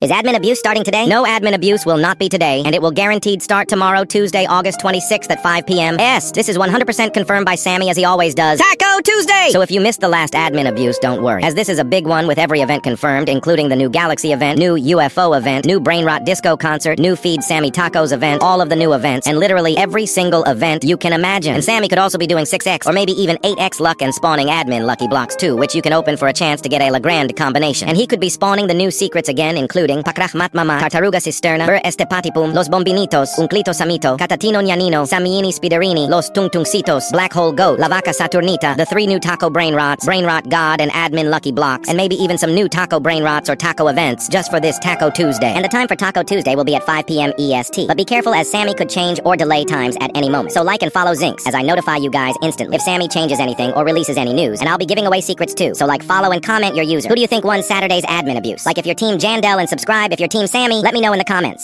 Is admin abuse starting today? No, admin abuse will not be today, and it will guaranteed start tomorrow, Tuesday, August 26th at 5 p.m. Yes, this is 100% confirmed by Sammy as he always does. Taco Tuesday! So if you missed the last admin abuse, don't worry, as this is a big one with every event confirmed, including the new Galaxy event, new UFO event, new Brainrot Disco concert, new Feed Sammy Tacos event, all of the new events, and literally every single event you can imagine. And Sammy could also be doing 6x, or maybe even 8x luck and spawning admin lucky blocks too, which you can open for a chance to get a Legrand combination. And he could be spawning the new secrets again, including Pakrachmat Mama, Tartaruga Cisterna, Ber Estepatipum, Los Bombinitos, Unclito Samito, Catatino Nyanino, Samiini Spiderini, Los Tungtungcitos, Black Hole Goat, La Vaca Saturnita, the 3 new Taco Brainrots, Brainrot God, and Admin Lucky Blocks, and maybe even some new Taco Brainrots or Taco events just for this Taco Tuesday. And the time for Taco Tuesday will be at 5 p.m. EST. But be careful, as Sammy could change or delay times at any moment. So like and follow Zinx, as I notify you guys instantly if Sammy changes anything or releases any news. And I'll be giving away secrets too. So like, follow and comment your user. Who do you think won Saturday's admin abuse? Like if you're team Jandel and subscribe, if you're team Sammy, let me know in the comments.